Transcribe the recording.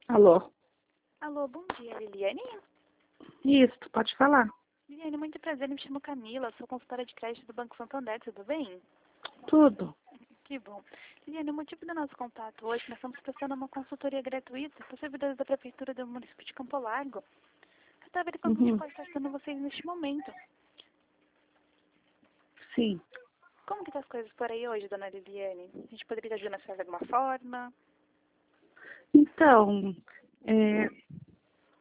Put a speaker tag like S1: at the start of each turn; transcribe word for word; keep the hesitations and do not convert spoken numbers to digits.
S1: Alô?
S2: Alô, bom dia, Liliane.
S1: Isso, tu pode falar.
S2: Liliane, muito prazer, me chamo Camila, sou consultora de crédito do Banco Santander, tudo bem?
S1: Tudo.
S2: Que bom. Liliane, o motivo do nosso contato hoje, nós estamos prestando uma consultoria gratuita para servidores da Prefeitura do município de Campo Largo. Para ver como a gente
S1: Uhum.
S2: pode estar ajudando vocês neste momento.
S1: Sim.
S2: Como que tá as coisas por aí hoje, dona Liliane? A gente poderia ajudar na senhora de alguma forma?
S1: Então, é,